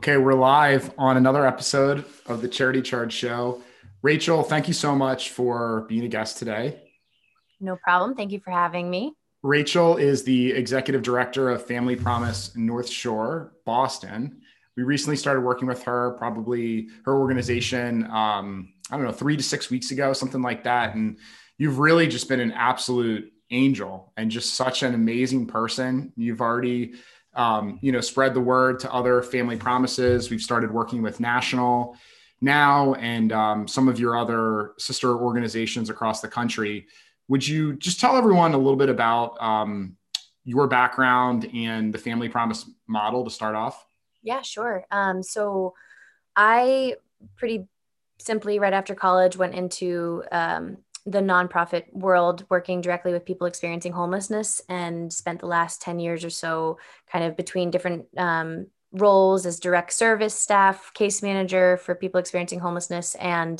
Okay, we're live on another episode of the Charity Charge Show. Rachel, thank you so much for being a guest today. No problem. Thank you for having me. Rachel is the executive director of Family Promise North Shore, Boston. We recently started working with her, probably her organization, I don't know, 3 to 6 weeks ago, something like that. And you've really just been an absolute angel and just such an amazing person. You've already, spread the word to other family promises. We've started working with National now and some of your other sister organizations across the country. Would you just tell everyone a little bit about your background and the Family Promise model to start off? Yeah, sure. So I pretty simply right after college went into the nonprofit world, working directly with people experiencing homelessness, and spent the last 10 years or so kind of between different roles as direct service staff, case manager for people experiencing homelessness,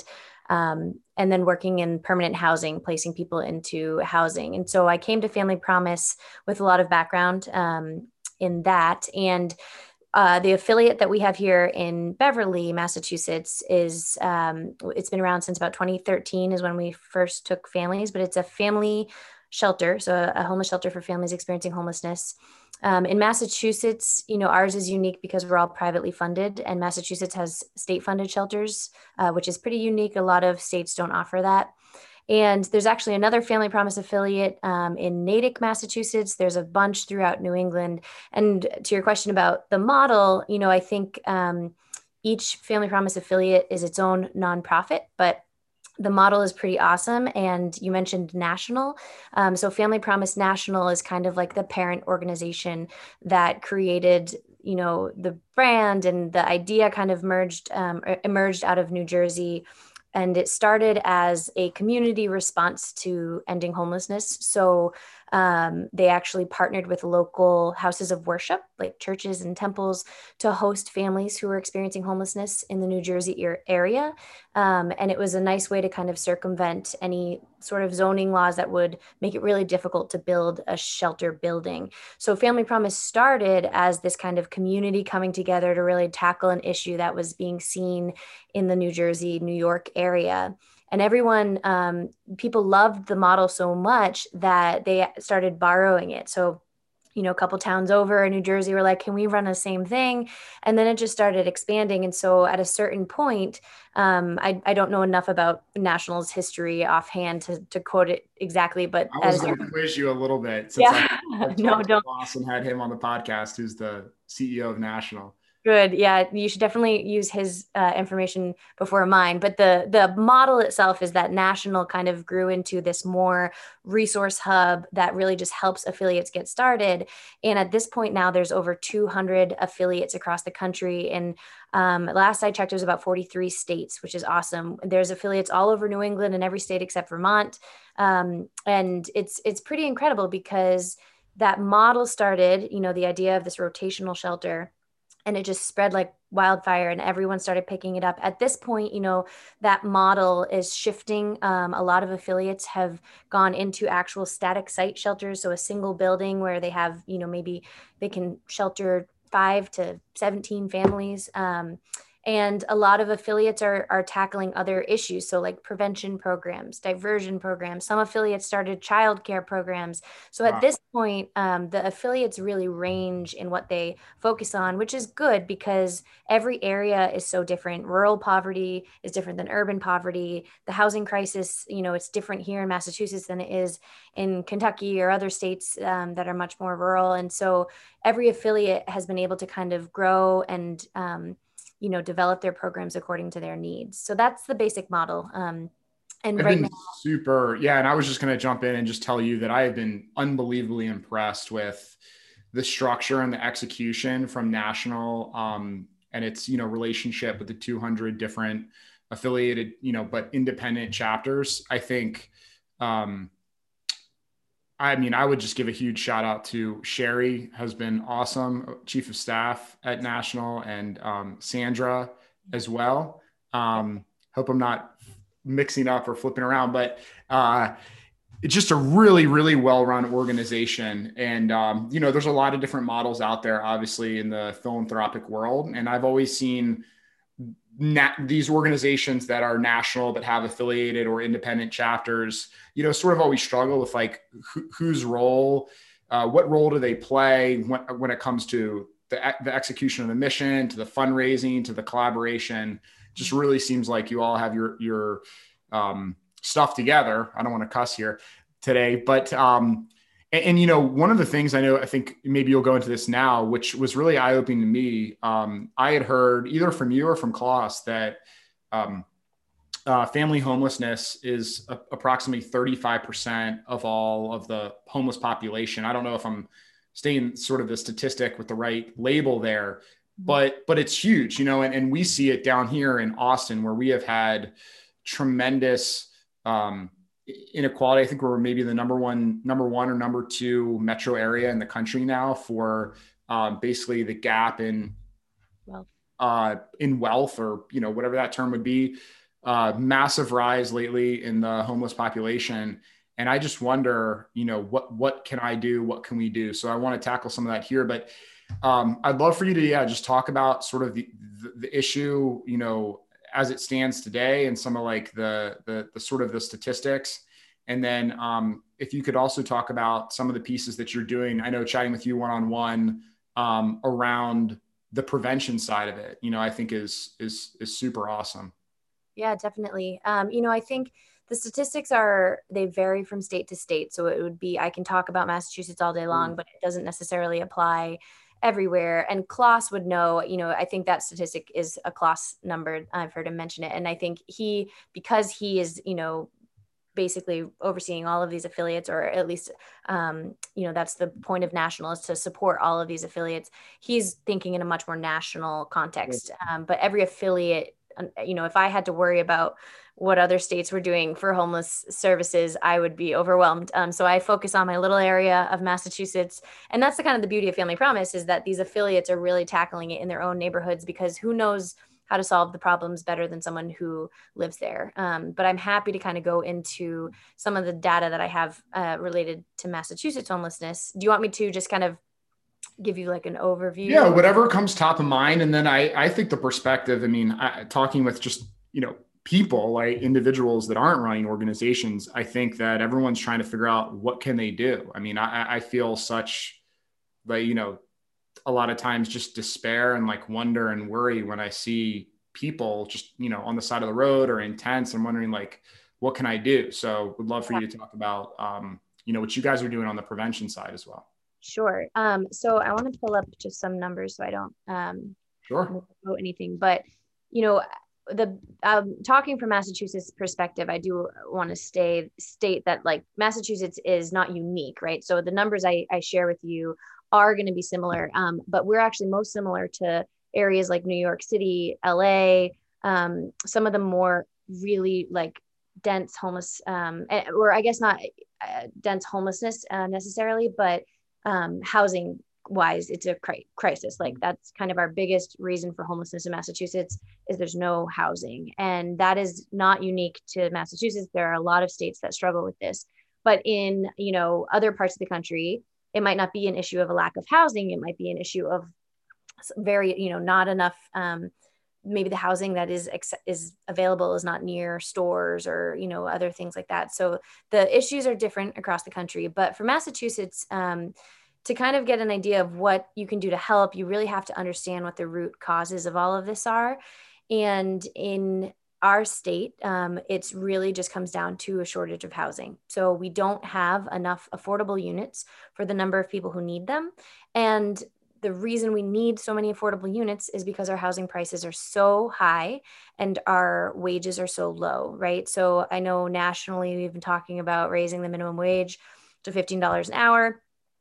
and then working in permanent housing, placing people into housing. And so I came to Family Promise with a lot of background in that. And the affiliate that we have here in Beverly, Massachusetts, is it's been around since about 2013 is when we first took families, but it's a family shelter, so a homeless shelter for families experiencing homelessness. In Massachusetts, ours is unique because we're all privately funded, and Massachusetts has state-funded shelters, which is pretty unique. A lot of states don't offer that. And there's actually another Family Promise affiliate in Natick, Massachusetts. There's a bunch throughout New England. And to your question about the model, I think each Family Promise affiliate is its own nonprofit, but the model is pretty awesome. And you mentioned National. So Family Promise National is kind of like the parent organization that created the brand, and the idea kind of emerged out of New Jersey, and it started as a community response to ending homelessness. So they actually partnered with local houses of worship, like churches and temples, to host families who were experiencing homelessness in the New Jersey area. And it was a nice way to kind of circumvent any sort of zoning laws that would make it really difficult to build a shelter building. So Family Promise started as this kind of community coming together to really tackle an issue that was being seen in the New Jersey, New York area. And everyone, people loved the model so much that they started borrowing it. So, a couple towns over in New Jersey were like, can we run the same thing? And then it just started expanding. And so at a certain point, I don't know enough about National's history offhand to quote it exactly, but I at a was going to certain, quiz you a little bit since yeah, I've no, talked to don't. Boss and had him on the podcast, who's the CEO of National. Good. Yeah, you should definitely use his information before mine. But the model itself is that National kind of grew into this more resource hub that really just helps affiliates get started. And at this point now, there's over 200 affiliates across the country. And last I checked, there's about 43 states, which is awesome. There's affiliates all over New England and every state except Vermont. And it's pretty incredible because that model started, the idea of this rotational shelter, and it just spread like wildfire, and everyone started picking it up. At this point, that model is shifting. A lot of affiliates have gone into actual static site shelters, so a single building where they have, maybe they can shelter 5 to 17 families. And a lot of affiliates are tackling other issues. So, like prevention programs, diversion programs. Some affiliates started childcare programs. So, at Wow. this point, the affiliates really range in what they focus on, which is good because every area is so different. Rural poverty is different than urban poverty. The housing crisis, it's different here in Massachusetts than it is in Kentucky or other states that are much more rural. And so, every affiliate has been able to kind of grow and develop their programs according to their needs. So that's the basic model. And I've right been now, super, yeah. And I was just going to jump in and just tell you that I have been unbelievably impressed with the structure and the execution from National and its, relationship with the 200 different affiliated, but independent chapters. I think, um, I mean, I would just give a huge shout out to Sherry, has been awesome, chief of staff at National, and Sandra as well. Hope I'm not mixing up or flipping around, but uh, it's just a really, really well-run organization. And, there's a lot of different models out there, obviously, in the philanthropic world. And I've always seen these organizations that are national, that have affiliated or independent chapters, sort of always struggle with like whose role, what role do they play when it comes to the execution of the mission, to the fundraising, to the collaboration. Just really seems like you all have your stuff together. I don't want to cuss here today, but one of the things I think maybe you'll go into this now, which was really eye-opening to me. I had heard either from you or from Klaus that family homelessness is approximately 35% of all of the homeless population. I don't know if I'm stating sort of the statistic with the right label there, but it's huge, and we see it down here in Austin, where we have had tremendous inequality. I think we're maybe the number one or number two metro area in the country now for basically the gap in wealth, or whatever that term would be. Massive rise lately in the homeless population. And I just wonder, what can I do? What can we do? So I want to tackle some of that here, but I'd love for you to, just talk about sort of the issue, as it stands today, and some of like the sort of the statistics. And then if you could also talk about some of the pieces that you're doing. I know chatting with you one-on-one around the prevention side of it, I think is super awesome. Yeah, definitely. I think the statistics they vary from state to state. So it would be, I can talk about Massachusetts all day long, but it doesn't necessarily apply everywhere. And Klaus would know, I think that statistic is a Klaus number. I've heard him mention it. And I think because he is, basically overseeing all of these affiliates, or at least, that's the point of national, is to support all of these affiliates. He's thinking in a much more national context. But every affiliate, if I had to worry about what other states were doing for homeless services, I would be overwhelmed. So I focus on my little area of Massachusetts. And that's the kind of the beauty of Family Promise, is that these affiliates are really tackling it in their own neighborhoods, because who knows how to solve the problems better than someone who lives there. But I'm happy to kind of go into some of the data that I have related to Massachusetts homelessness. Do you want me to just kind of give you like an overview? Yeah, whatever comes top of mind. And then I think the perspective, talking with just, people, like individuals that aren't running organizations, I think that everyone's trying to figure out what can they do. I feel such like, a lot of times just despair and like wonder and worry when I see people just, on the side of the road or in tents. I'm wondering like, what can I do? So would love for you to talk about, what you guys are doing on the prevention side as well. Sure. So I want to pull up just some numbers so I don't sure know anything, but the talking from Massachusetts perspective, I do want to state that like Massachusetts is not unique, right? So the numbers I share with you are going to be similar, but we're actually most similar to areas like New York City, LA, some of the more really like dense homeless, or I guess not dense homelessness necessarily, but housing wise, it's a crisis. Like that's kind of our biggest reason for homelessness in Massachusetts, is there's no housing. And that is not unique to Massachusetts. There are a lot of states that struggle with this, but in, other parts of the country, it might not be an issue of a lack of housing. It might be an issue of very, not enough, maybe the housing that is available is not near stores or, other things like that. So the issues are different across the country, but for Massachusetts, to kind of get an idea of what you can do to help, you really have to understand what the root causes of all of this are. And in our state, it's really just comes down to a shortage of housing. So we don't have enough affordable units for the number of people who need them. And the reason we need so many affordable units is because our housing prices are so high and our wages are so low, right? So I know nationally, we've been talking about raising the minimum wage to $15 an hour.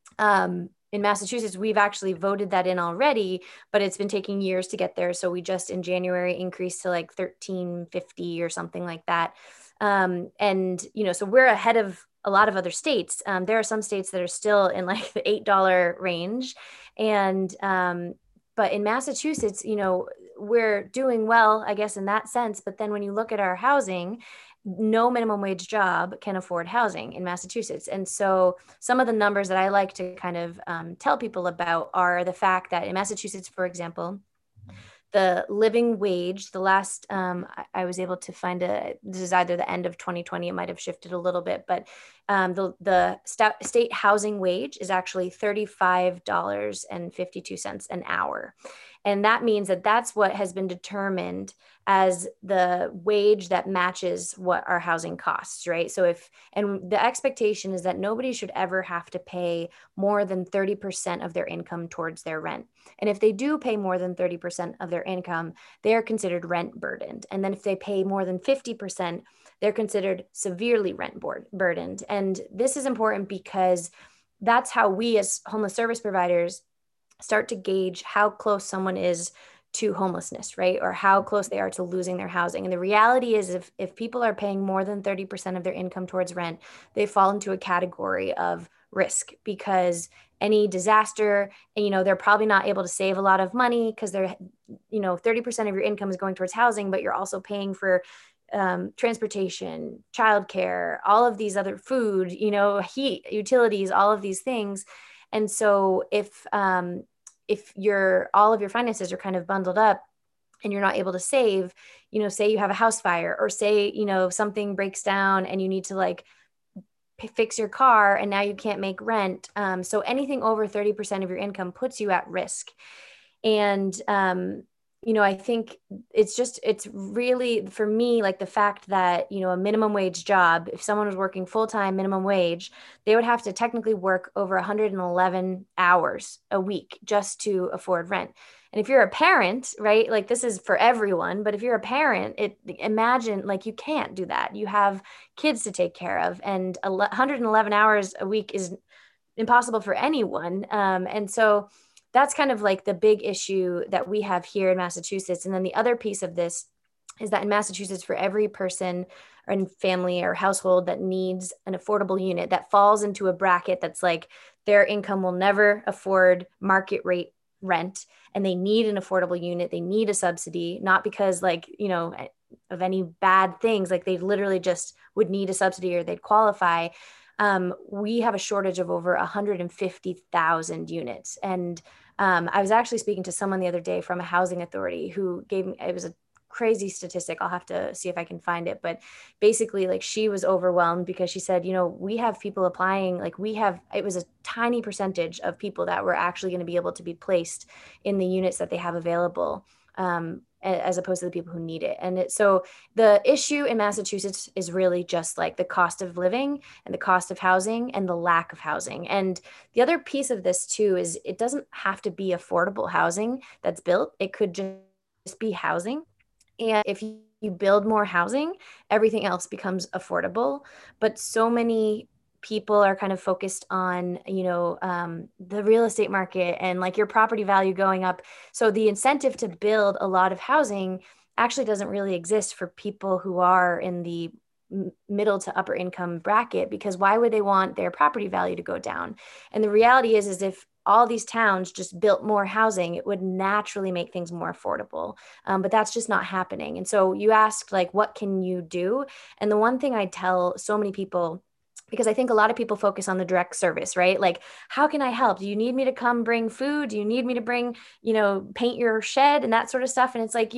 In Massachusetts, we've actually voted that in already, but it's been taking years to get there. So we just in January increased to like $13.50 or something like that. So we're ahead of a lot of other states. There are some states that are still in like the $8 range. But in Massachusetts, we're doing well, I guess, in that sense. But then when you look at our housing, no minimum wage job can afford housing in Massachusetts. And so some of the numbers that I like to kind of tell people about are the fact that in Massachusetts, for example, the living wage, the last I was able to find this is either the end of 2020, it might have shifted a little bit, but the state housing wage is actually $35.52 an hour. And that means that that's what has been determined as the wage that matches what our housing costs, right? So and the expectation is that nobody should ever have to pay more than 30% of their income towards their rent. And if they do pay more than 30% of their income, they are considered rent burdened. And then if they pay more than 50%, they're considered severely rent burdened. And this is important because that's how we as homeless service providers start to gauge how close someone is to homelessness, right? Or how close they are to losing their housing. And the reality is if people are paying more than 30% of their income towards rent, they fall into a category of risk because any disaster, and they're probably not able to save a lot of money because 30% of your income is going towards housing, but you're also paying for transportation, childcare, all of these other food, heat, utilities, all of these things. And so if all of your finances are kind of bundled up and you're not able to save, say you have a house fire or say, something breaks down and you need to like fix your car and now you can't make rent. So anything over 30% of your income puts you at risk. And, I think it's really for me, like the fact that, a minimum wage job, if someone was working full-time minimum wage, they would have to technically work over 111 hours a week just to afford rent. And if you're a parent, right, like this is for everyone, but if you're a parent, imagine like you can't do that. You have kids to take care of, and 111 hours a week is impossible for anyone. And so that's kind of like the big issue that we have here in Massachusetts. And then the other piece of this is that in Massachusetts, for every person or family or household that needs an affordable unit that falls into a bracket that's like their income will never afford market rate rent and they need an affordable unit, they need a subsidy, not because of any bad things, like they literally just would need a subsidy or they'd qualify. We have a shortage of over 150,000 units. And I was actually speaking to someone the other day from a housing authority who gave me, it was a crazy statistic. I'll have to see if I can find it. But basically, like she was overwhelmed because she said, we have people applying, it was a tiny percentage of people that were actually going to be able to be placed in the units that they have available. As opposed to the people who need it. And so the issue in Massachusetts is really just like the cost of living and the cost of housing and the lack of housing. And the other piece of this too is it doesn't have to be affordable housing that's built. It could just be housing. And if you build more housing, everything else becomes affordable. But so many people are kind of focused on, the real estate market and like your property value going up. So the incentive to build a lot of housing actually doesn't really exist for people who are in the middle to upper income bracket, because why would they want their property value to go down? And the reality is if all these towns just built more housing, it would naturally make things more affordable. But that's just not happening. And so you asked, like, what can you do? And the one thing I tell so many people, because I think a lot of people focus on the direct service, right? Like, how can I help? Do you need me to come bring food? Do you need me to bring, paint your shed and that sort of stuff? And it's like,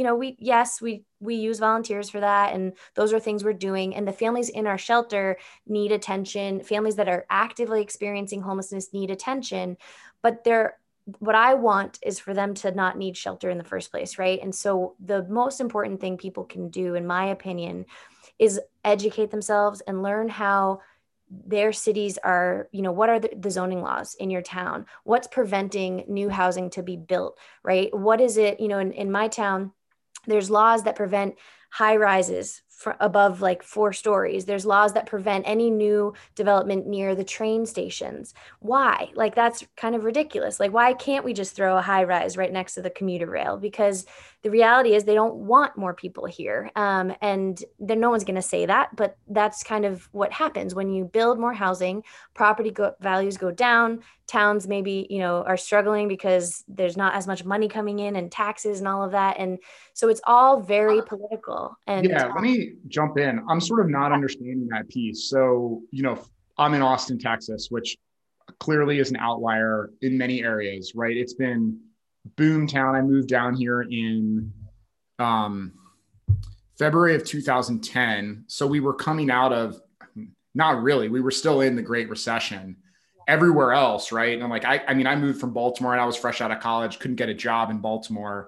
we use volunteers for that. And those are things we're doing. And the families in our shelter need attention. Families that are actively experiencing homelessness need attention, but what I want is for them to not need shelter in the first place, right? And so the most important thing people can do, in my opinion, is educate themselves and learn how their cities are, what are the zoning laws in your town? What's preventing new housing to be built, right? What is it, in my town, there's laws that prevent high rises above like 4 stories. There's laws that prevent any new development near the train stations. Why? Like, that's kind of ridiculous. Like, why can't we just throw a high rise right next to the commuter rail? Because the reality is they don't want more people here. And then no one's going to say that, but that's kind of what happens when you build more housing. Values go down. Towns maybe, are struggling because there's not as much money coming in and taxes and all of that. And so it's all very political. And yeah, me jump in. I'm sort of not understanding that piece. So, I'm in Austin, Texas, which clearly is an outlier in many areas, right? It's been boom town. I moved down here in um, February of 2010. So we were coming out of, not really, we were still in the Great Recession everywhere else, right? And I'm like, I mean, I moved from Baltimore and I was fresh out of college, couldn't get a job in Baltimore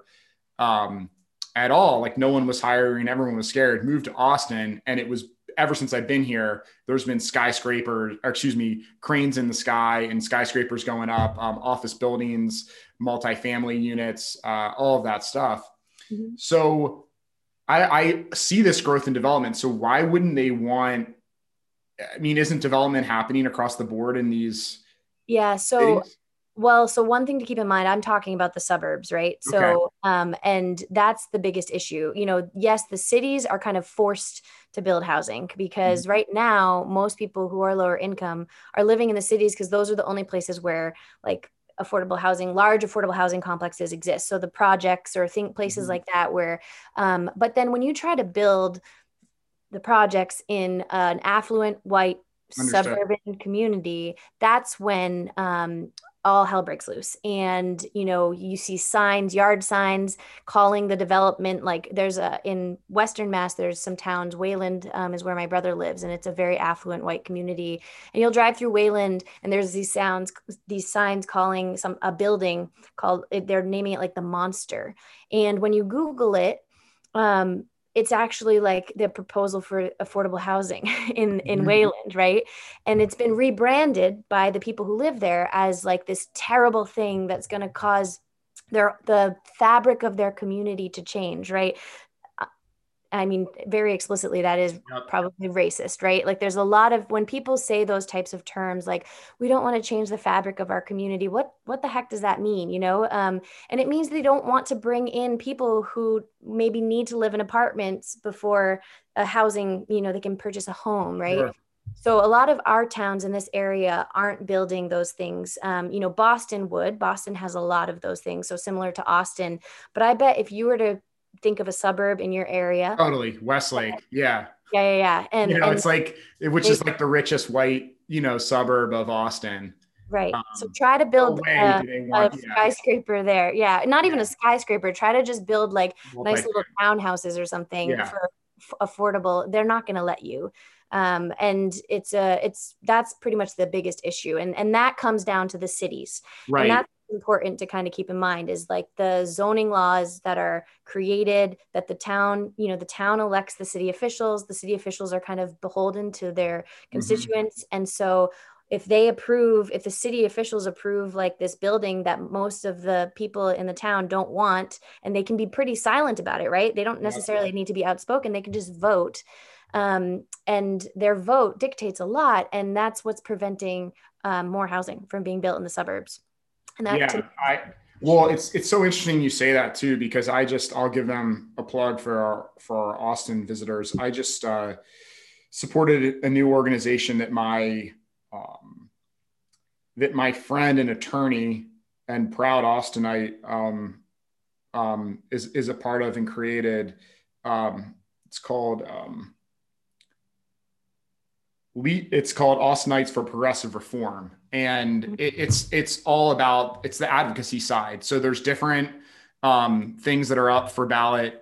at all. Like no one was hiring, everyone was scared. Moved to Austin, and it was ever since I've been here, there's been cranes in the sky and skyscrapers going up, office buildings, multifamily units, all of that stuff. Mm-hmm. So I see this growth and development. So why wouldn't they want? I mean, isn't development happening across the board in these Yeah. So, cities? well, so one thing to keep in mind, I'm talking about the suburbs, right? Okay. So, and that's the biggest issue. Yes, the cities are kind of forced to build housing because right now, most people who are lower income are living in the cities because those are the only places where like large affordable housing complexes exist. So the projects or places Mhm. like that where, but then when you try to build the projects in an affluent white Understood. suburban community, that's when all hell breaks loose. And you see yard signs calling the development. Like in Western Mass, there's some towns. Wayland is where my brother lives, and it's a very affluent white community. And you'll drive through Wayland, and there's these signs calling a building called. They're naming it like the Monster. And when you Google it, um, it's actually like the proposal for affordable housing in Mhm. Wayland, right? And it's been rebranded by the people who live there as like this terrible thing that's going to cause the fabric of their community to change, right? I mean, very explicitly, that is Yep. probably racist, right? Like, there's a lot of when people say those types of terms, like we don't want to change the fabric of our community. What the heck does that mean? And it means they don't want to bring in people who maybe need to live in apartments before a housing, they can purchase a home, right? Sure. So a lot of our towns in this area aren't building those things. Boston would. Boston has a lot of those things, so similar to Austin. But I bet if you were to think of a suburb in your area. Totally. Westlake. Yeah. Yeah, yeah, yeah. And It's like, which they is like the richest white, suburb of Austin. right. So Um, try to no build way do they a want, yeah, skyscraper there. Yeah, not even yeah, a skyscraper. Try to just build like nice multi, little townhouses or something yeah, for affordable. They're not going to let you. And that's pretty much the biggest issue. And that comes down to the cities. And right. that's important to kind of keep in mind is like the zoning laws that are created that the town elects the city officials are kind of beholden to their Mhm. constituents. And so if the city officials approve like this building that most of the people in the town don't want, and they can be pretty silent about it, right? They don't Yep. necessarily need to be outspoken. They can just vote. And their vote dictates a lot. And that's what's preventing more housing from being built in the suburbs. And that to me Yeah. is I, the well, issue. it's so interesting you say that too, because I'll give them a plug for our Austin visitors. I just, supported a new organization um, that my friend and attorney and proud Austinite is a part of and created. It's called it's called Austinites for Progressive Reform, and it's all about it's the advocacy side. So there's different things that are up for ballot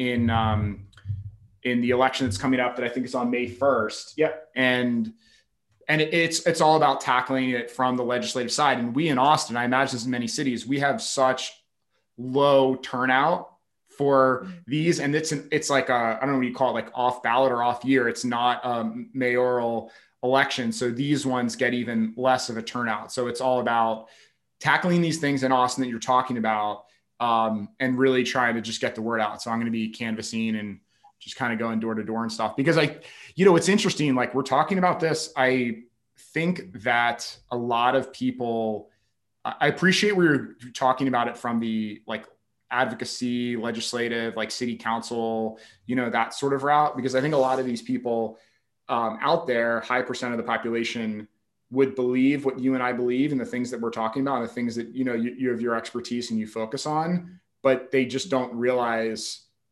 in the election that's coming up that I think is on May 1st. Yep, and it's all about tackling it from the legislative side. And we in Austin, I imagine as in many cities, we have such low turnout for these, and it's like I don't know what you call it, like off ballot or off year. It's not a mayoral election, so these ones get even less of a turnout. So it's all about tackling these things in Austin that you're talking about, and really trying to just get the word out. So I'm going to be canvassing and just kind of going door to door and stuff because it's interesting. Like we're talking about this, I think that a lot of people I appreciate where you're talking about it from the like advocacy, legislative, like city council, that sort of route, because I think a lot of these people out there, high percent of the population would believe what you and I believe and the things that we're talking about, and the things that, you have your expertise and you focus on, but they just don't realize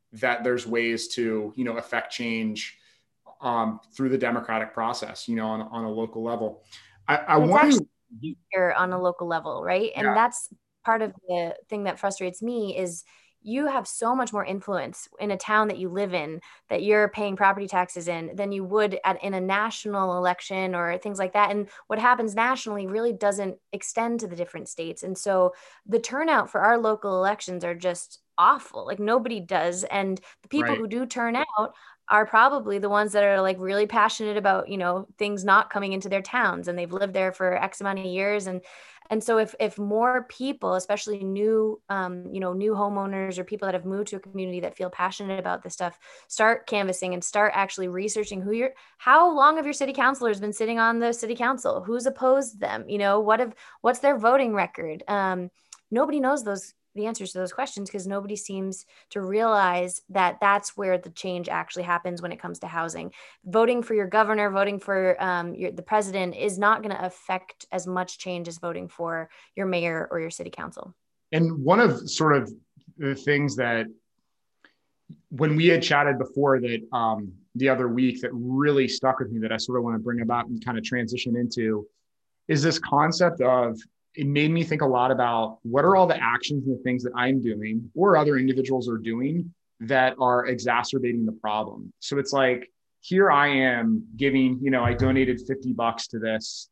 that there's ways to, affect change through the democratic process, on a local level. I And it's want actually to, easier on a local level, right? And yeah, that's part of the thing that frustrates me is you have so much more influence in a town that you live in, that you're paying property taxes in, than you would in a national election or things like that. And what happens nationally really doesn't extend to the different states. And so the turnout for our local elections are just awful. Like nobody does. And the people right. who do turn out are probably the ones that are like really passionate about, things not coming into their towns, and they've lived there for X amount of years. And so if more people, especially new, new homeowners or people that have moved to a community that feel passionate about this stuff, start canvassing and start actually researching how long have your city councilors been sitting on the city council? Who's opposed them? What's their voting record? Nobody knows the answers to those questions because nobody seems to realize that that's where the change actually happens when it comes to housing. Voting for your governor, voting for the president is not going to affect as much change as voting for your mayor or your city council. And one of sort of the things that when we had chatted before that the other week that really stuck with me that I sort of want to bring about and kind of transition into is this concept of, it made me think a lot about what are all the actions and the things that I'm doing or other individuals are doing that are exacerbating the problem. So it's like, here I am giving, I donated $50 to this,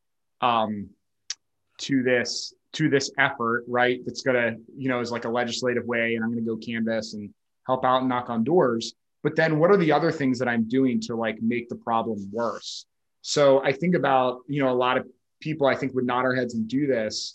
to this effort, right? That's gonna, is like a legislative way, and I'm gonna go canvass and help out and knock on doors. But then what are the other things that I'm doing to like make the problem worse? So I think about, a lot of people I think would nod our heads and do this.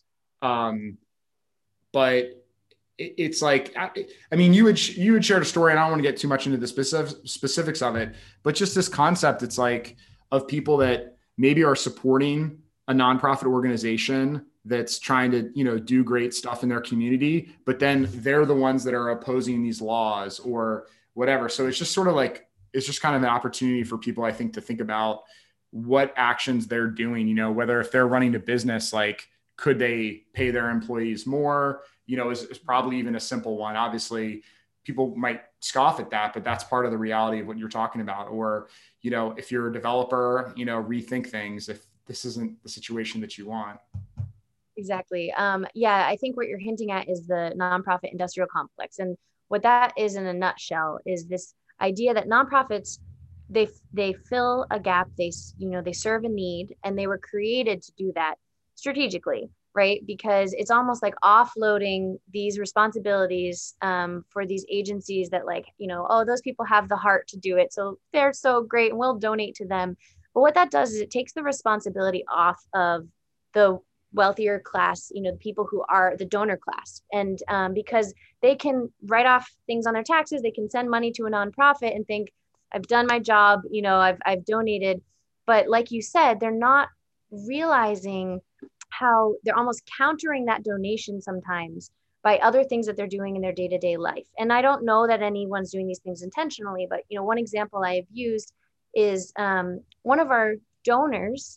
But it's like, I mean, you had shared a story, and I don't want to get too much into the specifics of it, but just this concept, it's like of people that maybe are supporting a nonprofit organization that's trying to, do great stuff in their community, but then they're the ones that are opposing these laws or whatever. So it's just sort of like, it's just kind of an opportunity for people, I think, to think about what actions they're doing, whether if they're running a business, like, could they pay their employees more, is probably even a simple one. Obviously, people might scoff at that, but that's part of the reality of what you're talking about. Or, if you're a developer, rethink things if this isn't the situation that you want. Exactly. Yeah, I think what you're hinting at is the nonprofit industrial complex. And what that is in a nutshell is this idea that nonprofits, they fill a gap, they serve a need, and they were created to do that strategically, right? Because it's almost like offloading these responsibilities for these agencies that, like, oh, those people have the heart to do it, so they're so great and we'll donate to them. But what that does is it takes the responsibility off of the wealthier class, the people who are the donor class. And because they can write off things on their taxes, they can send money to a nonprofit and think, I've done my job, I've donated. But like you said, they're not realizing how they're almost countering that donation sometimes by other things that they're doing in their day-to-day life. And I don't know that anyone's doing these things intentionally, but one example I have used is one of our donors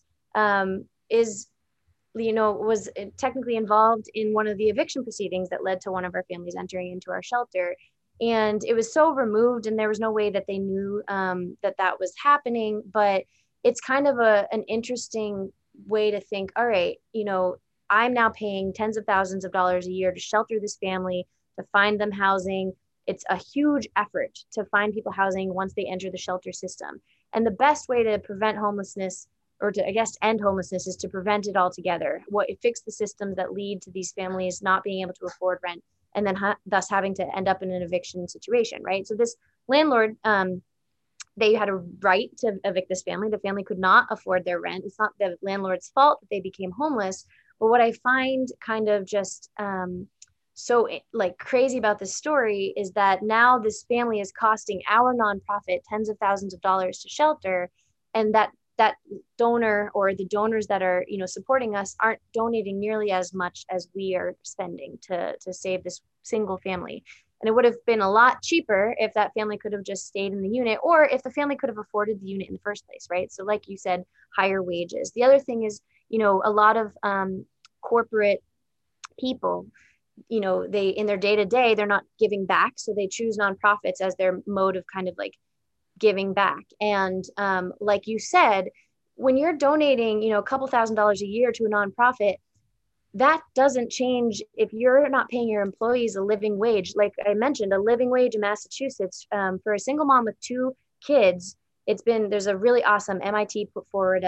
is was technically involved in one of the eviction proceedings that led to one of our families entering into our shelter. And it was so removed, and there was no way that they knew that was happening. But it's kind of an interesting way to think, all right, I'm now paying tens of thousands of dollars a year to shelter this family, to find them housing. It's a huge effort to find people housing once they enter the shelter system. And the best way to prevent homelessness, or to, I guess, end homelessness, is to prevent it altogether. Fix the systems that lead to these families not being able to afford rent, and then thus having to end up in an eviction situation, right? So this landlord, they had a right to evict this family. The family could not afford their rent. It's not the landlord's fault that they became homeless. But what I find kind of just so like crazy about this story is that now this family is costing our nonprofit tens of thousands of dollars to shelter, and that donor or the donors that are supporting us aren't donating nearly as much as we are spending to save this single family. And it would have been a lot cheaper if that family could have just stayed in the unit, or if the family could have afforded the unit in the first place, right? So like you said, higher wages. The other thing is, a lot of corporate people, they, in their day to day, they're not giving back. So they choose nonprofits as their mode of kind of like giving back. And like you said, when you're donating, a couple $1,000s a year to a nonprofit, that doesn't change if you're not paying your employees a living wage. Like I mentioned, a living wage in Massachusetts, for a single mom with 2 kids, there's a really awesome MIT put forward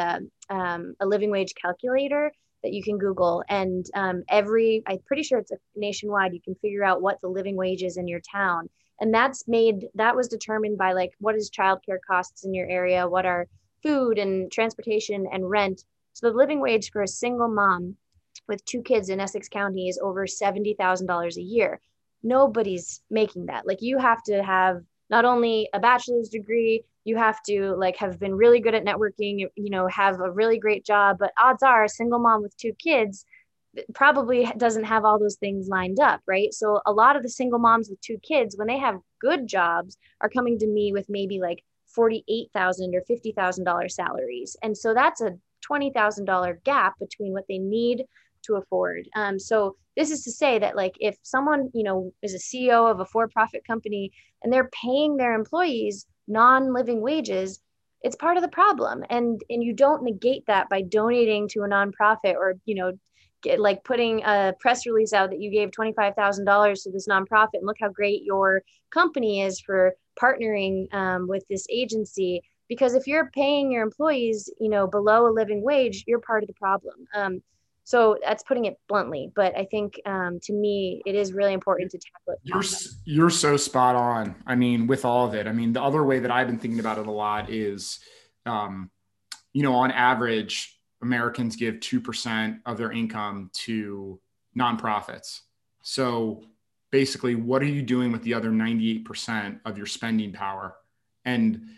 a living wage calculator that you can Google. And I'm pretty sure it's nationwide, you can figure out what the living wage is in your town. And that was determined by like, what is childcare costs in your area? What are food and transportation and rent? So the living wage for a single mom with 2 kids in Essex County is over $70,000 a year. Nobody's making that. Like, you have to have not only a bachelor's degree, you have to like have been really good at networking, have a really great job, but odds are a single mom with 2 kids probably doesn't have all those things lined up, right? So a lot of the single moms with 2 kids, when they have good jobs, are coming to me with maybe like $48,000 or $50,000 salaries. And so that's a $20,000 gap between what they need to afford. So this is to say that like if someone, is a CEO of a for-profit company and they're paying their employees non-living wages, it's part of the problem. And you don't negate that by donating to a nonprofit or, like putting a press release out that you gave $25,000 to this nonprofit and look how great your company is for partnering with this agency. Because if you're paying your employees, below a living wage, you're part of the problem. So that's putting it bluntly, but I think to me, it is really important to tackle it. You're so spot on. I mean, with all of it, I mean, the other way that I've been thinking about it a lot is, on average, Americans give 2% of their income to nonprofits. So basically, what are you doing with the other 98% of your spending power? And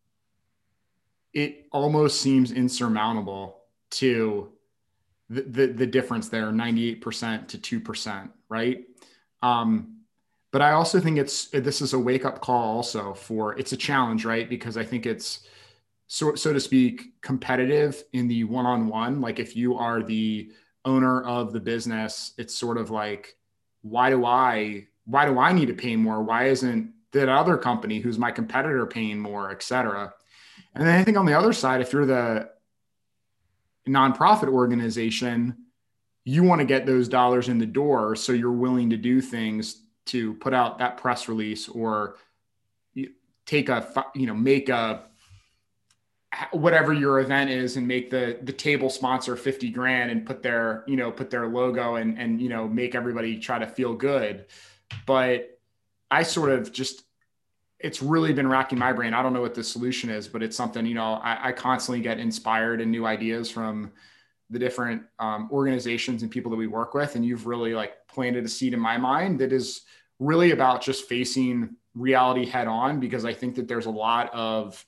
it almost seems insurmountable to the difference there, 98% to 2%, right? But I also think this is a wake up call also it's a challenge, right? Because I think it's so to speak, competitive in the one-on-one. Like if you are the owner of the business, it's sort of like, why do I need to pay more? Why isn't that other company who's my competitor paying more, et cetera? And then I think on the other side, if you're the nonprofit organization, you want to get those dollars in the door. So you're willing to do things to put out that press release or make a, whatever your event is and make the table sponsor 50 grand and put their logo and make everybody try to feel good. But I sort of it's really been racking my brain. I don't know what the solution is, but it's something, I constantly get inspired and new ideas from the different organizations and people that we work with. And you've really like planted a seed in my mind that is really about just facing reality head on, because I think that there's a lot of,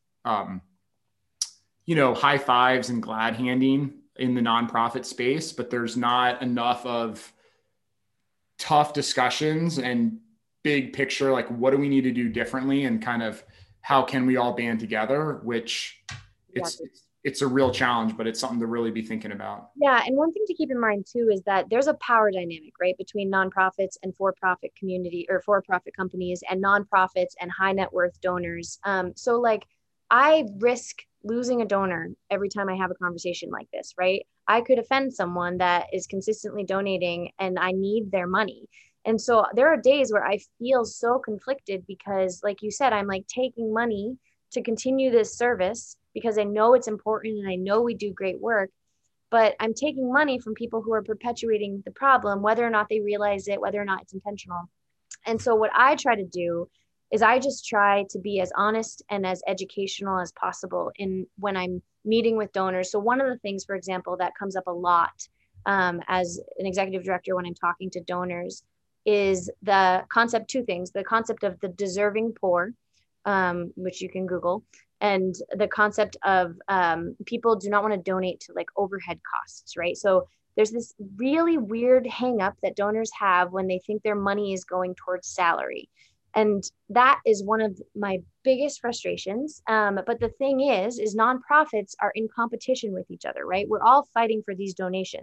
high fives and glad handing in the nonprofit space, but there's not enough of tough discussions and big picture, like what do we need to do differently and kind of how can we all band together, which it's a real challenge, but it's something to really be thinking about. Yeah. And one thing to keep in mind too, is that there's a power dynamic, right, between nonprofits and for-profit community or for-profit companies and nonprofits and high net worth donors. So like I risk losing a donor every time I have a conversation like this, right? I could offend someone that is consistently donating and I need their money. And so there are days where I feel so conflicted because, like you said, I'm like taking money to continue this service because I know it's important and I know we do great work, but I'm taking money from people who are perpetuating the problem, whether or not they realize it, whether or not it's intentional. And so what I try to do is I just try to be as honest and as educational as possible when I'm meeting with donors. So one of the things, for example, that comes up a lot as an executive director when I'm talking to donors is the concept, 2 things, the concept of the deserving poor, which you can Google, and the concept of people do not want to donate to like overhead costs, right? So there's this really weird hang up that donors have when they think their money is going towards salary. And that is one of my biggest frustrations. But the thing is nonprofits are in competition with each other, right? We're all fighting for these donations.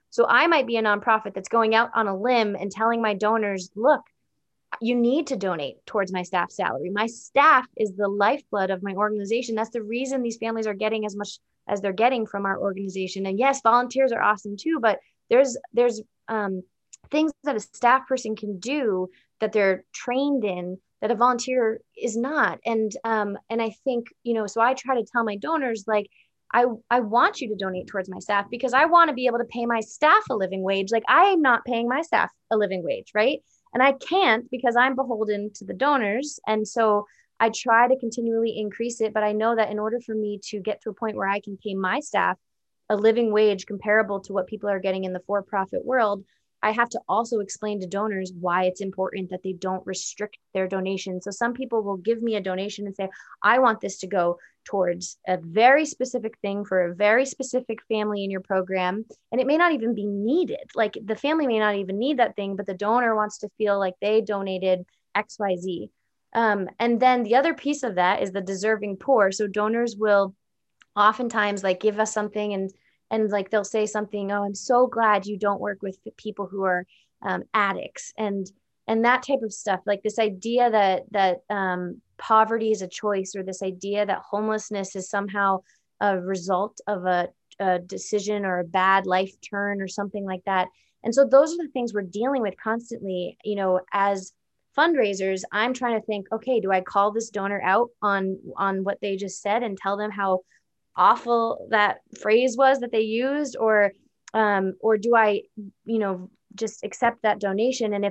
So I might be a nonprofit that's going out on a limb and telling my donors, look, you need to donate towards my staff salary. My staff is the lifeblood of my organization. That's the reason these families are getting as much as they're getting from our organization. And yes, volunteers are awesome too, but there's things that a staff person can do that they're trained in that a volunteer is not. And I think, so I try to tell my donors, like, I want you to donate towards my staff because I want to be able to pay my staff a living wage. Like, I am not paying my staff a living wage, right? And I can't because I'm beholden to the donors. And so I try to continually increase it. But I know that in order for me to get to a point where I can pay my staff a living wage comparable to what people are getting in the for-profit world, I have to also explain to donors why it's important that they don't restrict their donation. So some people will give me a donation and say, I want this to go towards a very specific thing for a very specific family in your program. And it may not even be needed. Like, the family may not even need that thing, but the donor wants to feel like they donated XYZ. And then the other piece of that is the deserving poor. So donors will oftentimes like give us something and like they'll say something, oh, I'm so glad you don't work with people who are addicts and that type of stuff. Like this idea that poverty is a choice, or this idea that homelessness is somehow a result of a decision or a bad life turn or something like that. And so those are the things we're dealing with constantly, as fundraisers. I'm trying to think, okay, do I call this donor out on what they just said and tell them how awful that phrase was that they used, or do I, just accept that donation? And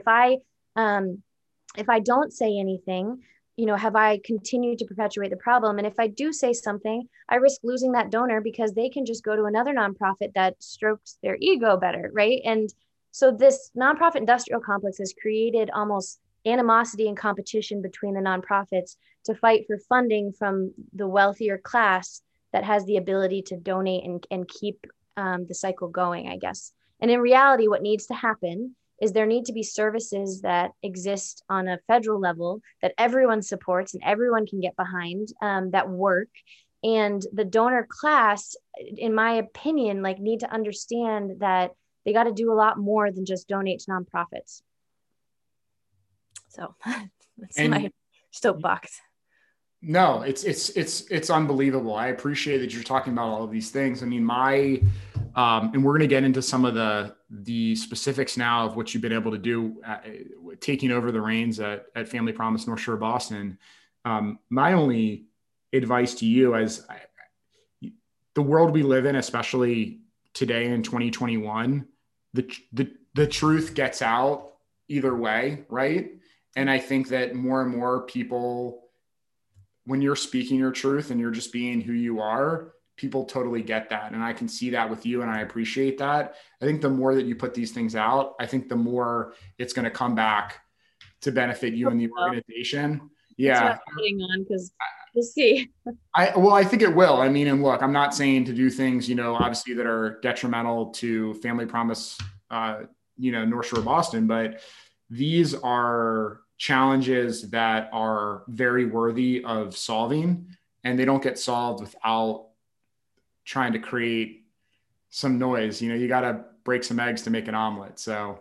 if I don't say anything, have I continued to perpetuate the problem? And if I do say something, I risk losing that donor because they can just go to another nonprofit that strokes their ego better, right? And so this nonprofit industrial complex has created almost animosity and competition between the nonprofits to fight for funding from the wealthier class that has the ability to donate and keep the cycle going, I guess. And in reality, what needs to happen is there need to be services that exist on a federal level that everyone supports and everyone can get behind, that work. And the donor class, in my opinion, like, need to understand that they got to do a lot more than just donate to nonprofits. So that's my soapbox. No, it's unbelievable. I appreciate that you're talking about all of these things. I mean, and we're going to get into some of the specifics now of what you've been able to do, taking over the reins at Family Promise North Shore Boston. My only advice to you, as the world we live in, especially today in 2021, the truth gets out either way, right? And I think that more and more people, when you're speaking your truth and you're just being who you are, people totally get that. And I can see that with you, and I appreciate that. I think the more that you put these things out, I think the more it's going to come back to benefit you and the organization. Yeah. That's what I'm putting on, because we'll see. I think it will. I mean, and look, I'm not saying to do things, obviously that are detrimental to Family Promise, North Shore Boston, but these are challenges that are very worthy of solving, and they don't get solved without trying to create some noise. You got to break some eggs to make an omelet. So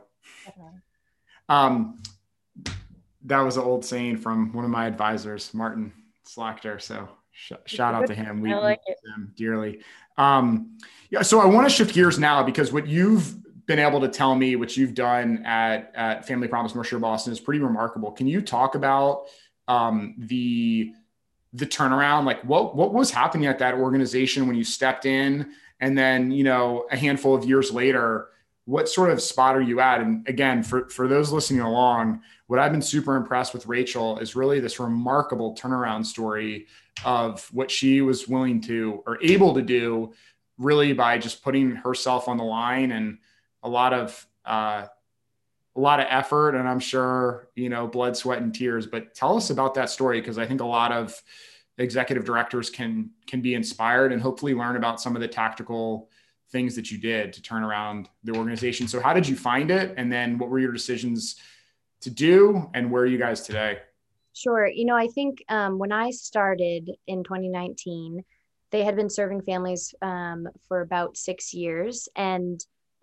that was an old saying from one of my advisors, Martin Slachter. So shout out to him. We like him dearly. So I want to shift gears now, because what you've been able to tell me, what you've done at Family Promise North Shore Boston, is pretty remarkable. Can you talk about the turnaround? Like what was happening at that organization when you stepped in, and then, a handful of years later, what sort of spot are you at? And again, for those listening along, what I've been super impressed with Rachel is really this remarkable turnaround story of what she was willing to, or able to do, really by just putting herself on the line, and a lot of effort, and I'm sure, blood, sweat, and tears. But tell us about that story, because I think a lot of executive directors can be inspired and hopefully learn about some of the tactical things that you did to turn around the organization. So how did you find it? And then what were your decisions to do, and where are you guys today? Sure. I think when I started in 2019, they had been serving families for about 6 years. And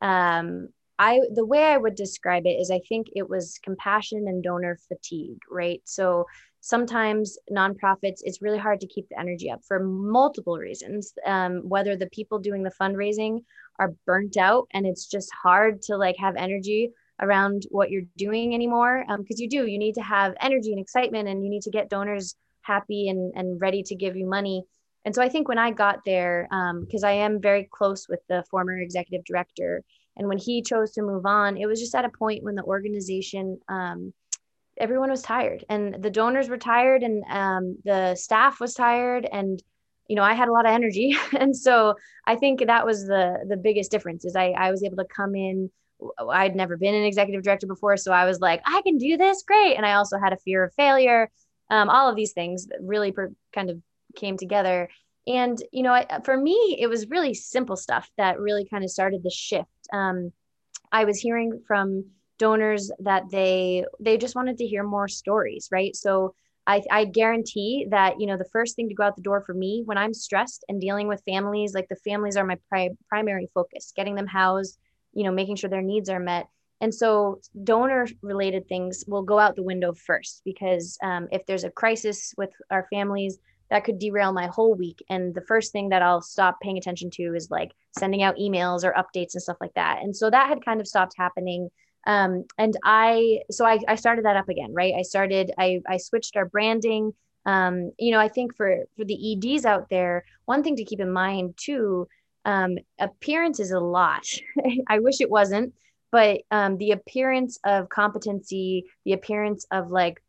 um, the way I would describe it is I think it was compassion and donor fatigue, right? So sometimes nonprofits, it's really hard to keep the energy up for multiple reasons. Whether the people doing the fundraising are burnt out and it's just hard to like have energy around what you're doing anymore. Because you need to have energy and excitement, and you need to get donors happy and ready to give you money. And so I think when I got there, because I am very close with the former executive director, and when he chose to move on, it was just at a point when the organization, everyone was tired, and the donors were tired, and the staff was tired, and I had a lot of energy. And so I think that was the biggest difference is I was able to come in. I'd never been an executive director before, so I was like, I can do this, great. And I also had a fear of failure. All of these things that really kind of came together. And for me, it was really simple stuff that really kind of started the shift. I was hearing from donors that they just wanted to hear more stories, right? So I guarantee that the first thing to go out the door for me when I'm stressed and dealing with families, like the families are my primary focus, getting them housed, making sure their needs are met. And so donor related things will go out the window first, because if there's a crisis with our families, that could derail my whole week. And the first thing that I'll stop paying attention to is like sending out emails or updates and stuff like that. And so that had kind of stopped happening. And I started that up again, right? I switched our branding. I think for the EDs out there, one thing to keep in mind too, appearance is a lot. I wish it wasn't, but the appearance of competency, the appearance of like,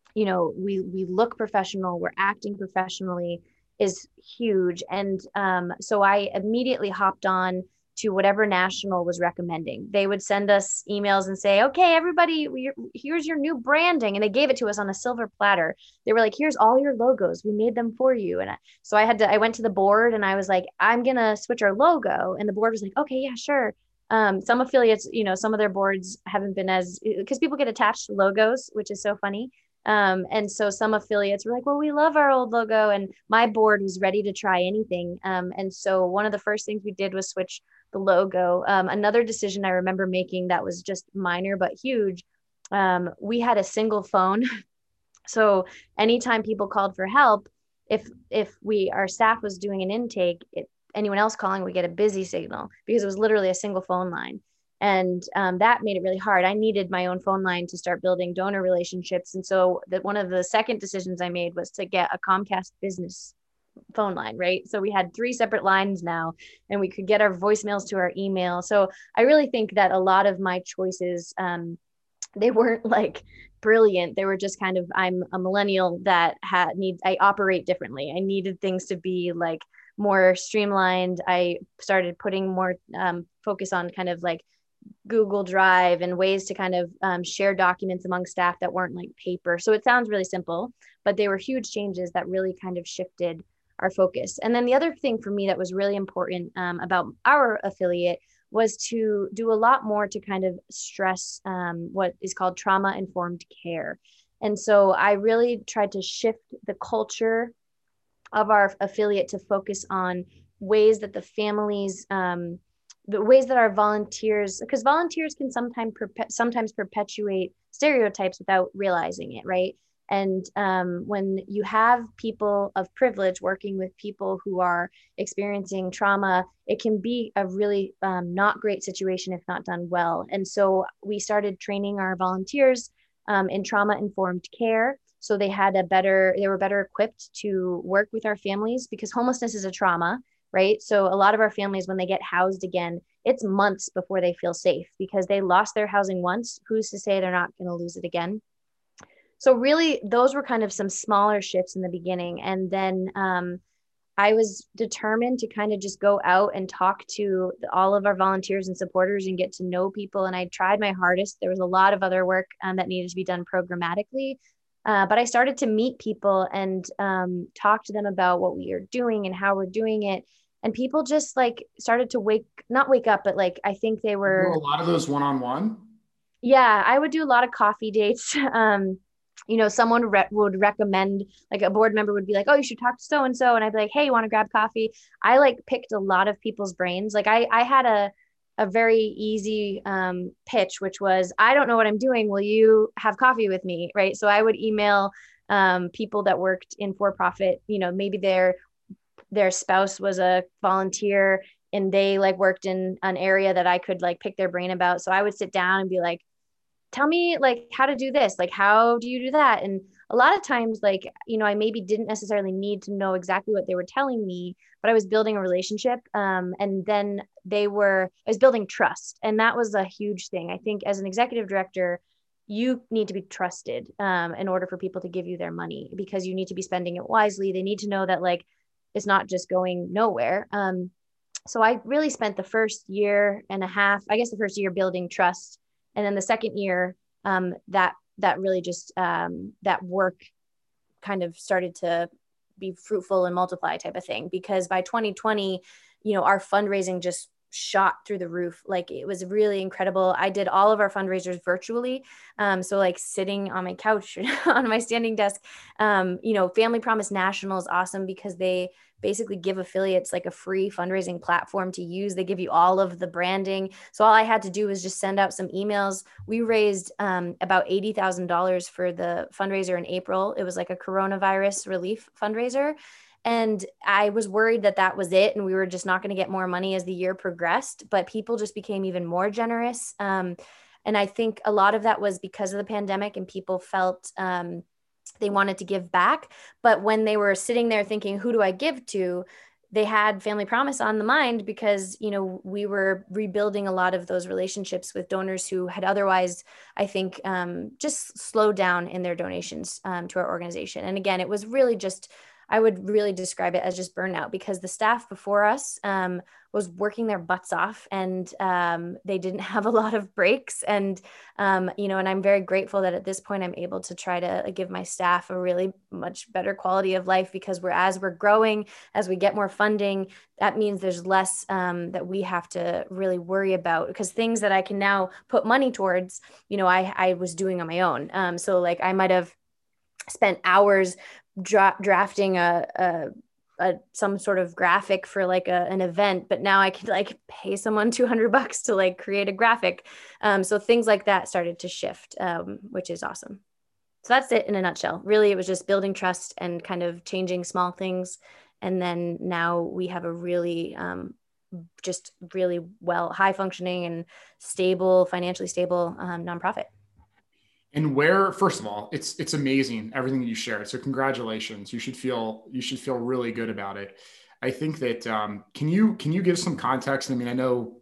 we look professional, we're acting professionally is huge. And so I immediately hopped on to whatever national was recommending. They would send us emails and say, okay, everybody, here's your new branding. And they gave it to us on a silver platter. They were like, here's all your logos. We made them for you. And so I went to the board and I was like, I'm going to switch our logo. And the board was like, okay, yeah, sure. Some affiliates, some of their boards haven't been because people get attached to logos, which is so funny. And so some affiliates were like, well, we love our old logo. And my board was ready to try anything. And so one of the first things we did was switch the logo. Another decision I remember making that was just minor but huge. We had a single phone. So anytime people called for help, if our staff was doing an intake, anyone else calling would get a busy signal because it was literally a single phone line. And that made it really hard. I needed my own phone line to start building donor relationships. And so one of the second decisions I made was to get a Comcast business phone line, right? So we had 3 separate lines now, and we could get our voicemails to our email. So I really think that a lot of my choices, they weren't like brilliant. They were just kind of, I'm a millennial that I operate differently. I needed things to be like more streamlined. I started putting more focus on kind of like Google Drive and ways to kind of share documents among staff that weren't like paper. So it sounds really simple, but they were huge changes that really kind of shifted our focus. And then the other thing for me that was really important about our affiliate was to do a lot more to kind of stress what is called trauma-informed care. And so I really tried to shift the culture of our affiliate to focus on ways that the families, the ways that our volunteers, because volunteers can sometimes perpetuate stereotypes without realizing it, right? And when you have people of privilege working with people who are experiencing trauma, it can be a really not great situation if not done well. And so we started training our volunteers in trauma-informed care. So they were better equipped to work with our families, because homelessness is a trauma, right? So a lot of our families, when they get housed again, it's months before they feel safe because they lost their housing once. Who's to say they're not going to lose it again? So really, those were kind of some smaller shifts in the beginning. And then I was determined to kind of just go out and talk to all of our volunteers and supporters and get to know people. And I tried my hardest. There was a lot of other work that needed to be done programmatically. But I started to meet people and talk to them about what we are doing and how we're doing it. And people just like started to not wake up, but like, I think they were. A lot of those one-on-one? Yeah, I would do a lot of coffee dates. Someone would recommend, like a board member would be like, oh, you should talk to so-and-so. And I'd be like, hey, you want to grab coffee? I like picked a lot of people's brains. Like I had a very easy pitch, which was, I don't know what I'm doing. Will you have coffee with me? Right. So I would email people that worked in for profit, maybe their spouse was a volunteer and they like worked in an area that I could like pick their brain about. So I would sit down and be like, tell me like how to do this, like how do you do that? And a lot of times, like, I maybe didn't necessarily need to know exactly what they were telling me, but I was building a relationship, and then I was building trust, and that was a huge thing. I think as an executive director, you need to be trusted, in order for people to give you their money, because you need to be spending it wisely. They need to know that like it's not just going nowhere. So I really spent the first year and a half, I guess the first year, building trust, and then the second year, that really just, that work kind of started to be fruitful and multiply type of thing. Because by 2020, our fundraising just shot through the roof. Like it was really incredible. I did all of our fundraisers virtually. So like sitting on my couch on my standing desk. Family Promise National is awesome because they basically give affiliates like a free fundraising platform to use. They give you all of the branding. So all I had to do was just send out some emails. We raised about $80,000 for the fundraiser in April. It was like a coronavirus relief fundraiser. And I was worried that that was it, and we were just not going to get more money as the year progressed, but people just became even more generous. And I think a lot of that was because of the pandemic, and people felt they wanted to give back. But when they were sitting there thinking, who do I give to? They had Family Promise on the mind because, we were rebuilding a lot of those relationships with donors who had otherwise, I think, just slowed down in their donations to our organization. And again, it was really just, I would really describe it as just burnout, because the staff before us was working their butts off, and they didn't have a lot of breaks. And, and I'm very grateful that at this point I'm able to try to give my staff a really much better quality of life, because as we're growing, as we get more funding, that means there's less that we have to really worry about, because things that I can now put money towards, I was doing on my own. So like I might have spent hours drafting some sort of graphic for like an event, but now I could like pay someone $200 to like create a graphic. So things like that started to shift, which is awesome. So that's it in a nutshell. Really, it was just building trust and kind of changing small things. And then now we have a really, just really high functioning and stable, financially stable nonprofit. And first of all, it's amazing everything that you shared. So congratulations. You should feel really good about it. I think that can you give some context? I mean, I know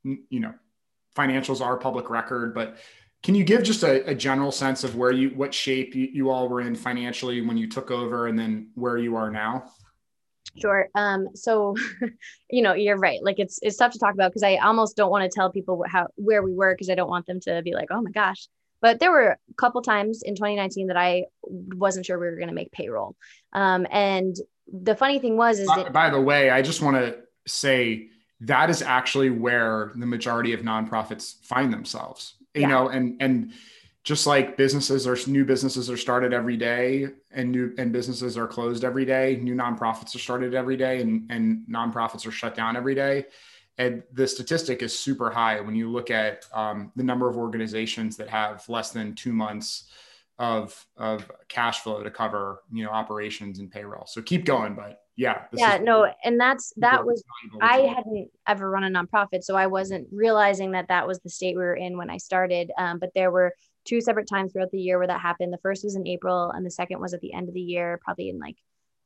financials are public record, but can you give just a general sense of what shape you all were in financially when you took over, and then where you are now? Sure. So, you're right. Like it's tough to talk about because I almost don't want to tell people where we were, because I don't want them to be like, oh my gosh. But there were a couple times in 2019 that I wasn't sure we were going to make payroll. And the funny thing is that, By the way, I just want to say that is actually where the majority of nonprofits find themselves. yeah, And just like new businesses are started every day, and businesses are closed every day, new nonprofits are started every day, and nonprofits are shut down every day. And the statistic is super high when you look at the number of organizations that have less than 2 months of cash flow to cover, operations and payroll. So keep going, but yeah, this is no, and that was, I valuable. hadn't ever run a nonprofit, so I wasn't realizing that was the state we were in when I started. But there were two separate times throughout the year where that happened. The first was in April, and the second was at the end of the year, probably in like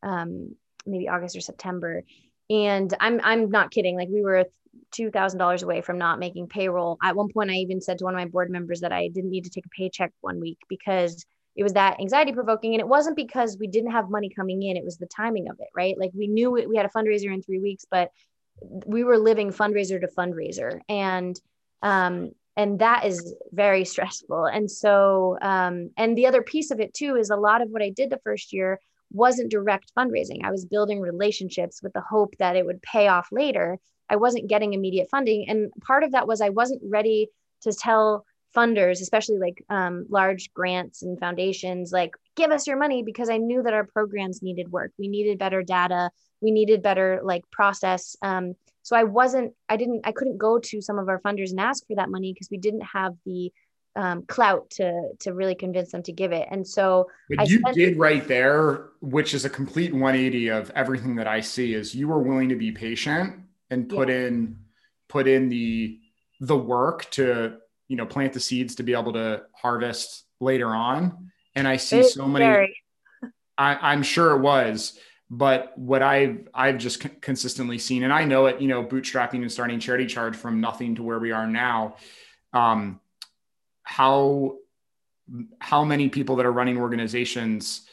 maybe August or September. And I'm not kidding. Like we were $2,000 away from not making payroll. At one point, I even said to one of my board members that I didn't need to take a paycheck one week because it was that anxiety provoking. And it wasn't because we didn't have money coming in. It was the timing of it, right? Like we knew we had a fundraiser in 3 weeks, but we were living fundraiser to fundraiser. And that is very stressful. And so, and the other piece of it too, is a lot of what I did the first year wasn't direct fundraising. I was building relationships with the hope that it would pay off later. I wasn't getting immediate funding. And part of that was I wasn't ready to tell funders, especially like large grants and foundations, like, give us your money, because I knew that our programs needed work. We needed better data. We needed better like process. So I couldn't go to some of our funders and ask for that money because we didn't have the clout to really convince them to give it. And so But I you spent, did right there, which is a complete 180 of everything that I see, is you were willing to be patient and yeah, put in the work to, plant the seeds to be able to harvest later on. And I see it's so many, scary. I'm sure it was, but what I've just consistently seen, and I know it, bootstrapping and starting Charity Charge from nothing to where we are now, um, how many people that are running organizations,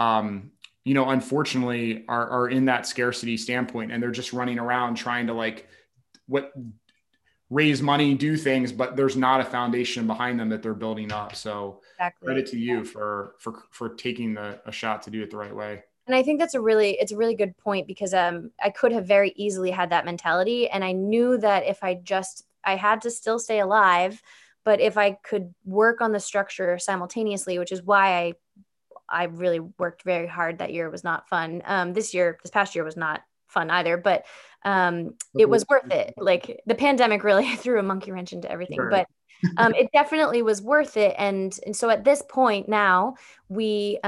unfortunately are in that scarcity standpoint, and they're just running around trying to what raise money, do things, but there's not a foundation behind them that they're building up. So credit Exactly. to you for taking a shot to do it the right way. And I think it's a really good point because I could have very easily had that mentality, and I knew that if I had to still stay alive, but if I could work on the structure simultaneously, which is why I really worked very hard. That year was not fun. This past year was not fun either, but it was worth it. Like the pandemic really threw a monkey wrench into everything, Sure. but it definitely was worth it. And so at this point now, we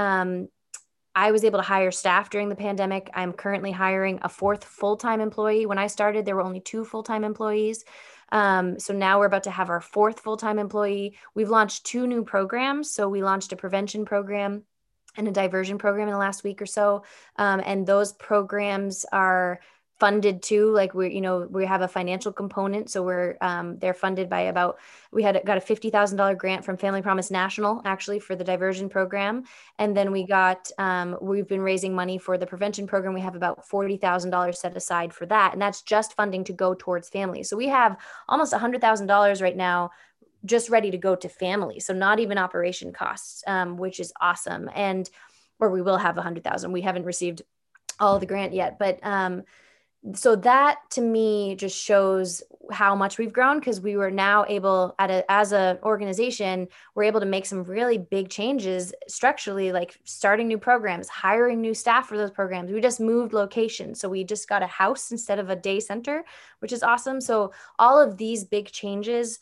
I was able to hire staff during the pandemic. I'm currently hiring a fourth full-time employee. When I started, there were only two full-time employees. So now we're about to have our fourth full-time employee. We've launched two new programs. So we launched a prevention program and a diversion program in the last week or so. And those programs are funded too. Like we have a financial component. So they're funded by we got a $50,000 grant from Family Promise National actually for the diversion program. And then we've been raising money for the prevention program. We have about $40,000 set aside for that. And that's just funding to go towards families. So we have almost $100,000 right now just ready to go to families. So not even operation costs, which is awesome. Or we will have 100,000. We haven't received all of the grant yet, but so that to me just shows how much we've grown because we were now able as a organization, we're able to make some really big changes structurally, like starting new programs, hiring new staff for those programs. We just moved locations. So we just got a house instead of a day center, which is awesome. So all of these big changes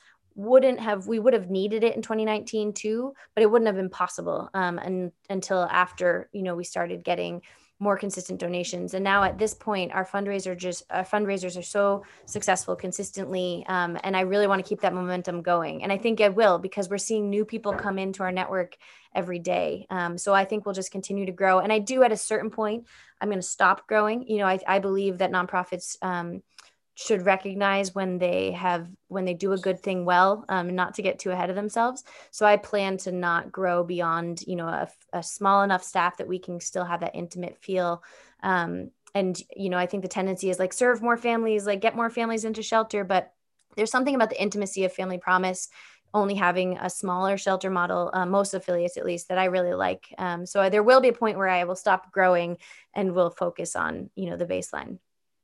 we would have needed it in 2019 too, but it wouldn't have been possible until after, we started getting more consistent donations. And now at this point, our fundraisers are so successful consistently. And I really want to keep that momentum going. And I think I will, because we're seeing new people come into our network every day. So I think we'll just continue to grow. And I do at a certain point, I'm going to stop growing. I believe that nonprofits, should recognize when they do a good thing well, not to get too ahead of themselves. So I plan to not grow beyond, a small enough staff that we can still have that intimate feel. And, I think the tendency is like serve more families, like get more families into shelter. But there's something about the intimacy of Family Promise only having a smaller shelter model, most affiliates at least, that I really like. So there will be a point where I will stop growing and will focus on, the baseline.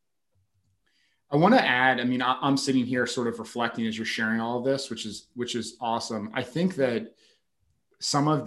I want to add, I mean, I'm sitting here sort of reflecting as you're sharing all of this, which is awesome. I think that some of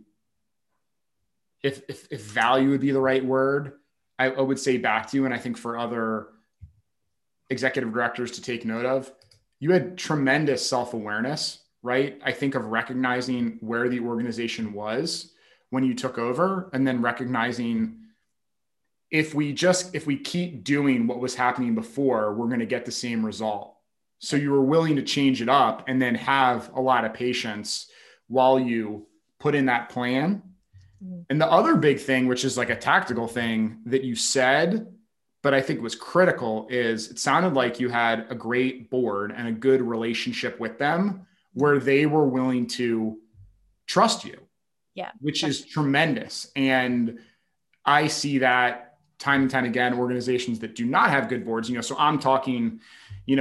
if value would be the right word, I would say back to you. And I think for other executive directors to take note of, you had tremendous self-awareness, right? I think of recognizing where the organization was when you took over, and then recognizing if we keep doing what was happening before, we're going to get the same result. So you were willing to change it up and then have a lot of patience while you put in that plan. Mm-hmm. And the other big thing, which is like a tactical thing that you said, but I think was critical, is it sounded like you had a great board and a good relationship with them where they were willing to trust you. Yeah. Which is tremendous. And I see that time and time again, organizations that do not have good boards, so I'm talking, in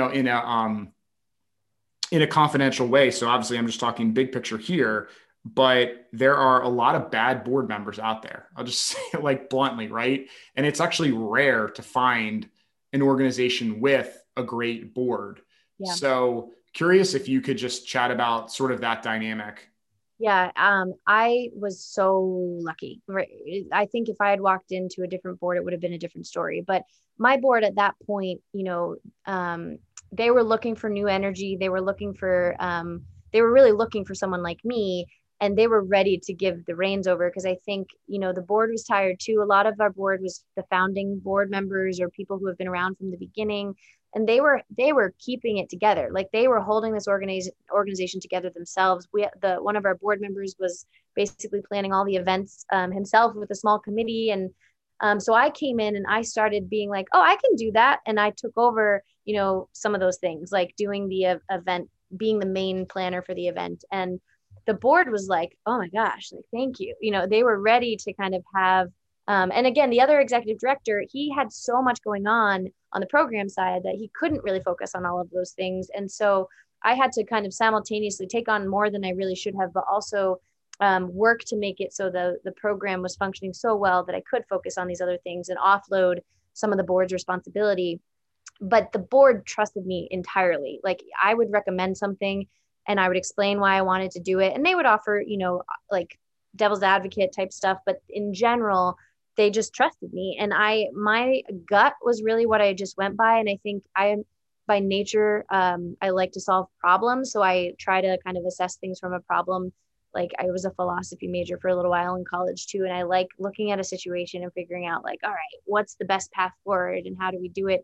a confidential way. So obviously I'm just talking big picture here, but there are a lot of bad board members out there. I'll just say it like bluntly, right? And it's actually rare to find an organization with a great board. Yeah. So curious if you could just chat about sort of that dynamic. Yeah, I was so lucky. Right. I think if I had walked into a different board, it would have been a different story. But my board at that point, they were looking for new energy. They were really looking for someone like me, and they were ready to give the reins over because I think, the board was tired too. A lot of our board was the founding board members or people who have been around from the beginning, and they were keeping it together. Like they were holding this organization together themselves. The one of our board members was basically planning all the events himself with a small committee. And so I came in and I started being like, oh, I can do that. And I took over, some of those things, like doing the event, being the main planner for the event. And the board was like, oh my gosh, like, thank you. They were ready to kind of have, and again, the other executive director, he had so much going on the program side that he couldn't really focus on all of those things. And so I had to kind of simultaneously take on more than I really should have, but also work to make it so the program was functioning so well that I could focus on these other things and offload some of the board's responsibility. But the board trusted me entirely. Like I would recommend something and I would explain why I wanted to do it. And they would offer, like devil's advocate type stuff. But in general, they just trusted me. And my gut was really what I just went by. And I think by nature, I like to solve problems. So I try to kind of assess things from a problem. Like I was a philosophy major for a little while in college too. And I like looking at a situation and figuring out like, all right, what's the best path forward and how do we do it?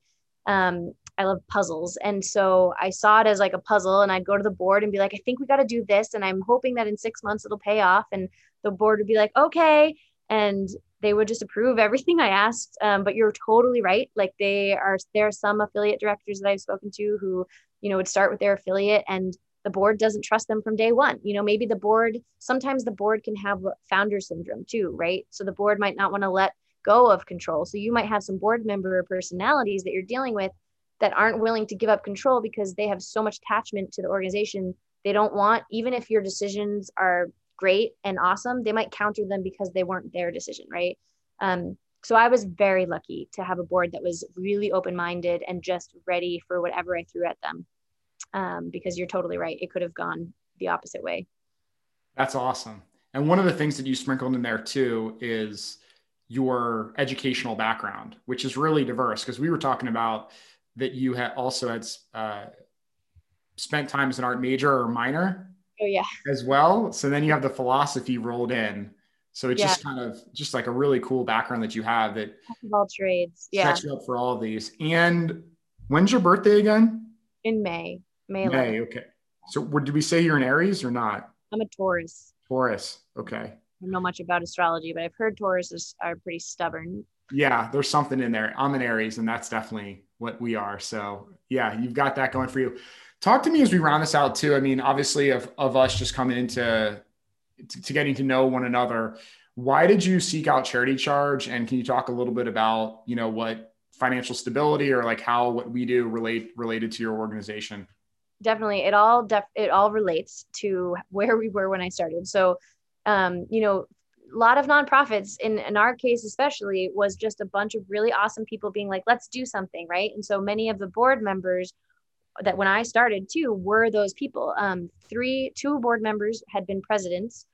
I love puzzles. And so I saw it as like a puzzle, and I'd go to the board and be like, I think we got to do this. And I'm hoping that in 6 months it'll pay off. And the board would be like, okay. And they would just approve everything I asked. But you're totally right. Like there are some affiliate directors that I've spoken to who, would start with their affiliate and the board doesn't trust them from day one. Maybe sometimes the board can have founder syndrome too, right? So the board might not want to let go of control. So you might have some board member personalities that you're dealing with that aren't willing to give up control because they have so much attachment to the organization. They don't want, even if your decisions are great and awesome, they might counter them because they weren't their decision, right? So I was very lucky to have a board that was really open-minded and just ready for whatever I threw at them. Because you're totally right. It could have gone the opposite way. That's awesome. And one of the things that you sprinkled in there too is your educational background, which is really diverse because we were talking about that you had also had spent time as an art major or minor. Oh yeah. As well. So then you have the philosophy rolled in. So it's Yeah. just kind of just like a really cool background that you have that Of all trades. Yeah. sets you up for all of these. And when's your birthday again? In May 11th. May. Okay. So did we say you're an Aries or not? I'm a Taurus. Taurus. Okay. I don't know much about astrology, but I've heard Tauruses are pretty stubborn. Yeah, there's something in there. I'm an Aries, and that's definitely what we are. So yeah, you've got that going for you. Talk to me as we round this out too. I mean, obviously of us just coming into to getting to know one another. Why did you seek out Charity Charge? And can you talk a little bit about, what financial stability or like how what we do related to your organization? Definitely. It all relates to where we were when I started. So, a lot of nonprofits in our case, especially, was just a bunch of really awesome people being like, let's do something. Right. And so many of the board members that when I started too were those people. Two board members had been presidents.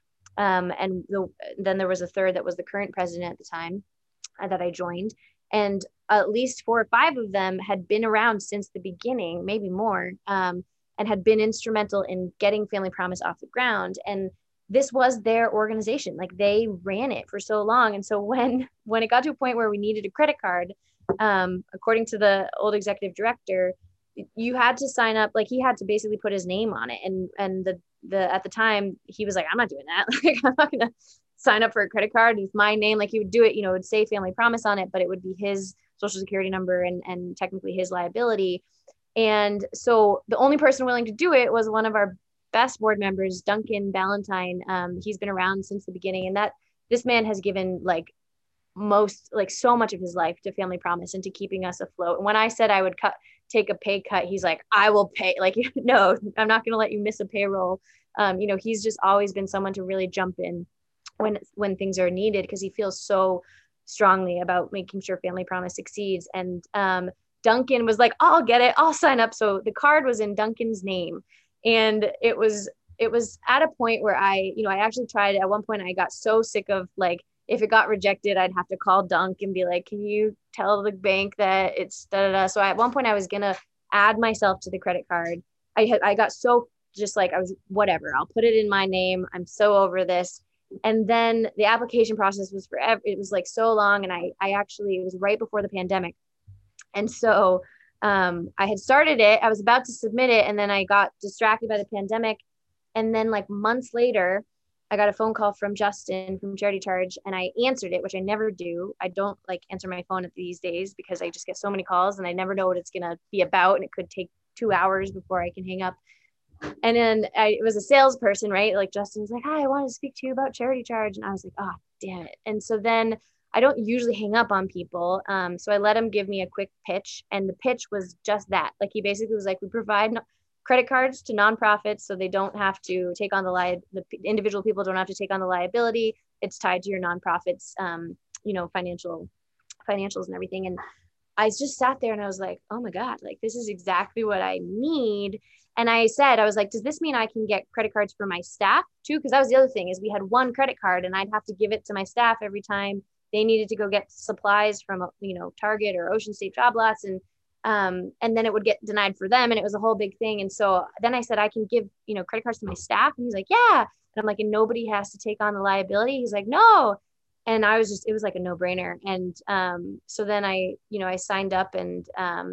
Then there was a third that was the current president at the time that I joined. And at least 4 or 5 of them had been around since the beginning, maybe more, and had been instrumental in getting Family Promise off the ground. And this was their organization. Like they ran it for so long. And so when it got to a point where we needed a credit card, according to the old executive director, you had to sign up. Like he had to basically put his name on it. And the at the time he was like, I'm not doing that. Like I'm not gonna sign up for a credit card with my name. Like he would do it, it would say Family Promise on it, but it would be his social security number and technically his liability. And so the only person willing to do it was one of our best board members, Duncan Ballantyne. He's been around since the beginning, and that this man has given so much of his life to Family Promise and to keeping us afloat. And when I said I would take a pay cut, he's like, I will pay. Like, no, I'm not going to let you miss a payroll. He's just always been someone to really jump in when things are needed because he feels so strongly about making sure Family Promise succeeds. And Duncan was like, I'll get it. I'll sign up. So the card was in Duncan's name. And it was it was at a point where I actually tried at one point. I got so sick of like, if it got rejected, I'd have to call Dunk and be like, can you tell the bank that it's da da da. So at one point I was going to add myself to the credit card. I got so just like, I was whatever, I'll put it in my name. I'm so over this. And then the application process was forever. It was like so long. And I actually, it was right before the pandemic. And so I had started it, I was about to submit it, and then I got distracted by the pandemic. And then like months later, I got a phone call from Justin from Charity Charge, and I answered it, which I never do. I don't like answer my phone at these days because I just get so many calls and I never know what it's going to be about. And it could take 2 hours before I can hang up. And then it was a salesperson, right? Like Justin's like, hi, I want to speak to you about Charity Charge. And I was like, oh, damn it. And so then I don't usually hang up on people. So I let him give me a quick pitch. And the pitch was just that. Like he basically was like, we provide credit cards to nonprofits so they don't have to take on the individual people don't have to take on the liability. It's tied to your nonprofits, financials and everything. And I just sat there and I was like, oh my God, like this is exactly what I need. And I was like, does this mean I can get credit cards for my staff too? Because that was the other thing, is we had one credit card and I'd have to give it to my staff every time they needed to go get supplies from, Target or Ocean State Job Lots. And then it would get denied for them. And it was a whole big thing. And so then I said, I can give, credit cards to my staff. And he's like, yeah. And I'm like, and nobody has to take on the liability. He's like, no. And it was like a no brainer. And so then I signed up, and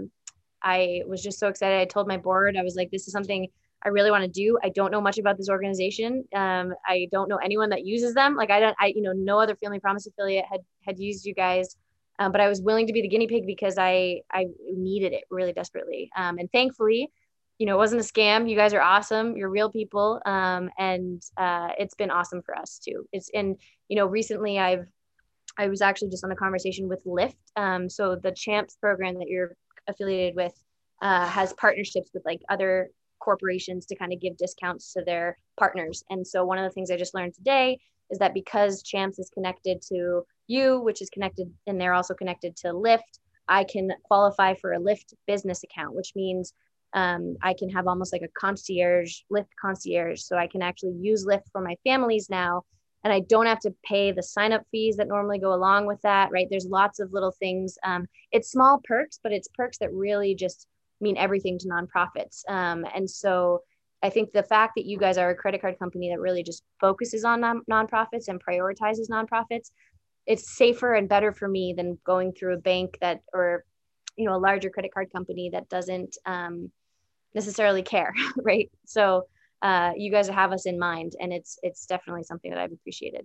I was just so excited. I told my board, I was like, this is something I really want to do. I don't know much about this organization. I don't know anyone that uses them. Like no other Family Promise affiliate had used you guys. But I was willing to be the guinea pig because I needed it really desperately. And thankfully, it wasn't a scam. You guys are awesome. You're real people. And it's been awesome for us too. Recently I was actually just on a conversation with Lyft. So the Champs program that you're affiliated with has partnerships with like other corporations to kind of give discounts to their partners. And so one of the things I just learned today is that because Champs is connected to you, which is connected, and they're also connected to Lyft, I can qualify for a Lyft business account, which means I can have almost like a Lyft concierge. So I can actually use Lyft for my families now. And I don't have to pay the sign-up fees that normally go along with that, right? There's lots of little things. It's small perks, but it's perks that really just mean everything to nonprofits. And so I think the fact that you guys are a credit card company that really just focuses on nonprofits and prioritizes nonprofits, it's safer and better for me than going through a bank or a larger credit card company that doesn't necessarily care, right? So you guys have us in mind, and it's definitely something that I've appreciated.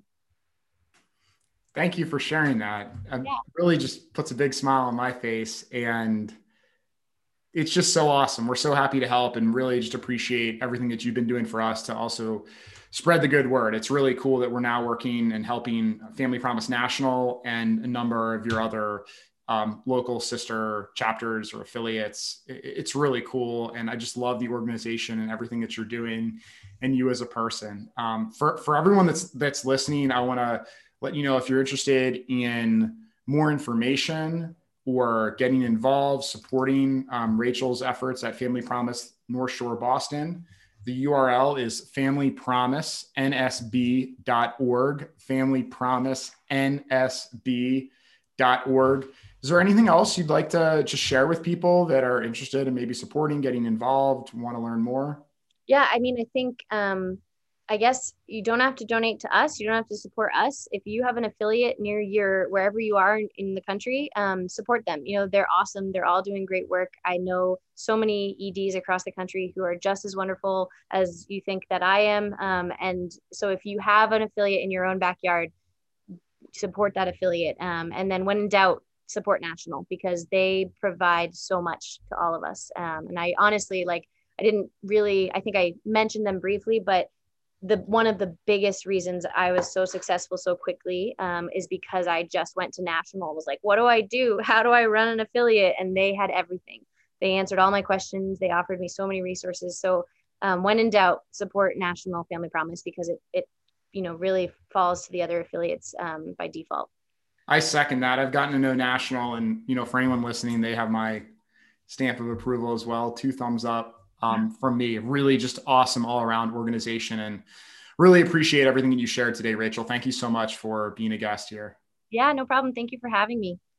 Thank you for sharing that. It really just puts a big smile on my face, and it's just so awesome. We're so happy to help, and really just appreciate everything that you've been doing for us to also spread the good word. It's really cool that we're now working and helping Family Promise National and a number of your other local sister chapters or affiliates. It's really cool. And I just love the organization and everything that you're doing, and you as a person. For everyone that's listening, I want to let you know, if you're interested in more information or getting involved, supporting Rachel's efforts at Family Promise North Shore Boston, the URL is familypromisensb.org, familypromisensb.org. Is there anything else you'd like to just share with people that are interested in maybe supporting, getting involved, want to learn more? Yeah, I mean, I think, I guess you don't have to donate to us. You don't have to support us. If you have an affiliate near wherever you are in the country, support them. They're awesome. They're all doing great work. I know so many EDs across the country who are just as wonderful as you think that I am. And so if you have an affiliate in your own backyard, support that affiliate. And then when in doubt, support National, because they provide so much to all of us. And I honestly, I think I mentioned them briefly, but one of the biggest reasons I was so successful so quickly is because I just went to National, was like, what do I do? How do I run an affiliate? And they had everything. They answered all my questions. They offered me so many resources. So when in doubt, support National Family Promise, because it really falls to the other affiliates by default. I second that. I've gotten to know National, and, for anyone listening, they have my stamp of approval as well. 2 thumbs up. from me. Really just awesome all around organization, and really appreciate everything that you shared today, Rachel. Thank you so much for being a guest here. Yeah, no problem. Thank you for having me.